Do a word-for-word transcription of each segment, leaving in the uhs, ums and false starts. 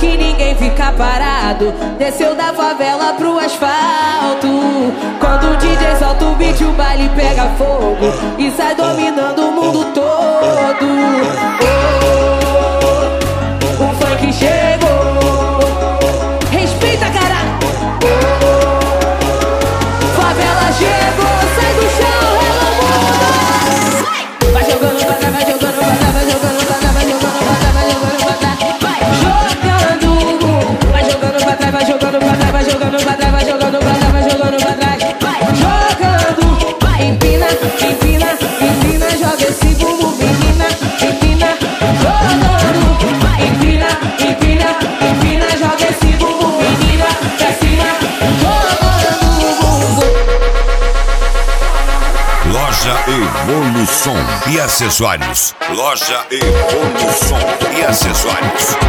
que ninguém fica parado. Desceu da favela pro asfalto. Quando o D J solta o beat, o baile pega fogo e sai dominando o mundo todo. Oh, o funk chegou. Respeita, cara. Oh, favela chegou, sai do chão, ela muda. Vai jogando pra trás, vai jogando pra trás, vai jogando pra trás, vai jogando pra trás, vai jogando pra trás. Vai jogando, vai jogando pra trás, vai jogando pra trás, vai jogando pra trás, vai jogando pra trás, vai jogando pra trás. Jogando, empina, empina, empina, joga esse bumbum, menina, empina, jogando, empina, empina, empina, joga esse bumbum, menina, pra cima, jogando o bumbum. Loja Evolução e acessórios. Loja Evolução e acessórios.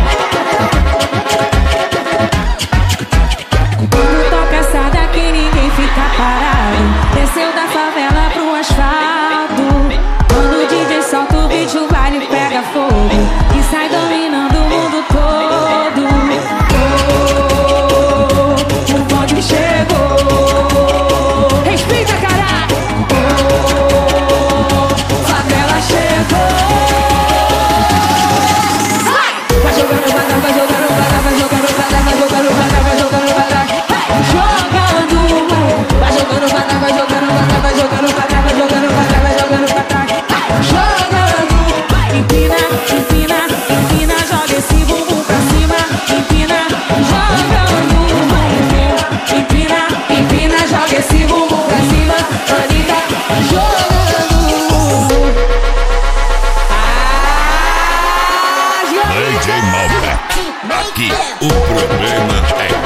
Quando toca essa daqui ninguém fica parado. Desceu da favela pro asfalto. Quando o D J solta o beat, o baile pega fogo e sai dominando o mundo todo. Oh, o bonde chegou. Respeita, caralho. Oh, favela chegou. Vai jogando pra trás, vai jogando pra trás, vai jogando pra trás, vai jogando pra trás, vai jogando pra trás. Jogando, vai jogando pra trás, vai jogando pra trás, vai jogando pra trás, vai jogando pra trás, vai jogando pra trás. Jogando, empina, empina, empina, joga esse bumbum pra cima, empina, jogando, empina, empina, empina, joga esse bumbum pra cima, Anitta, jogando. D J Malbec, aqui o problema é